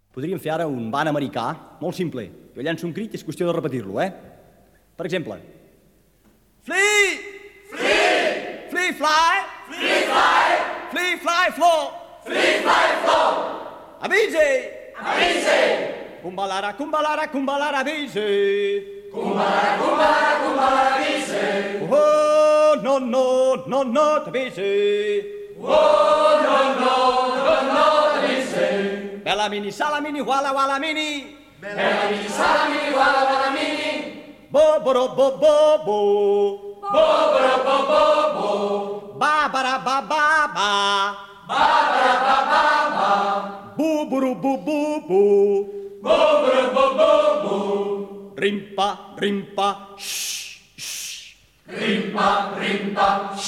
Podríem fer ara un ball americà, molt simple. Jo llanço un crit i és qüestió de repetir-lo, Per exemple. Flee! Flee! Flee, fly! Flee, fly! Flee, fly, flow! Flee, fly, flow! Avise! Avise! Kumbalara, kumbalara, kumbalara, avise! Kumbalara, kumbalara, kumbalara, avise! Oh, no, no, no, no, t'avise! Oh, no, no, no, no, t'avise! Bella mini, salamini, wala, wala, mini! Bella mini, salamini, wala, wala, mini! Bo, bo, bo, bo, bo! Bo, bo, bo, bo, bo! Ba, ba, ba, ba, ba! Ba, ba, ba, ba, ba! Bu, bu, bu, bu, bu! Bu, bu, bu, bu, bu! Rimpa, rimpa, shh, shh! Rimpa, rimpa, shh!